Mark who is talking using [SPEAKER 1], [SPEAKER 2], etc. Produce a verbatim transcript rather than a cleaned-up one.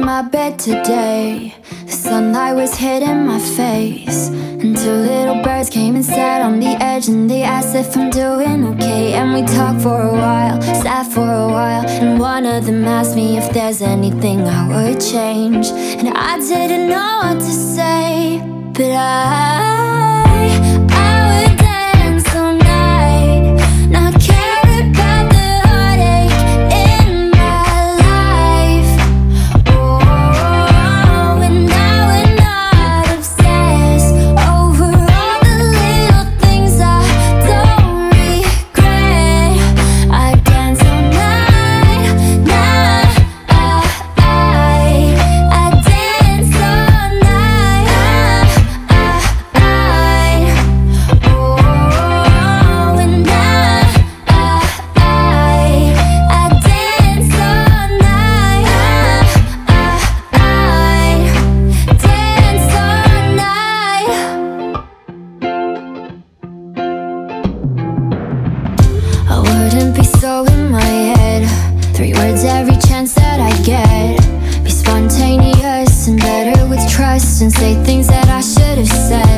[SPEAKER 1] my bed today. The sunlight was hitting my face, and two little birds came and sat on the edge, and they asked if I'm doing okay. And we talked for a while, sat for a while, and one of them asked me if there's anything I would change. And I didn't know what to say, but I so in my head, three words every chance that I get. Be spontaneous and better with trust, and say things that I should have said.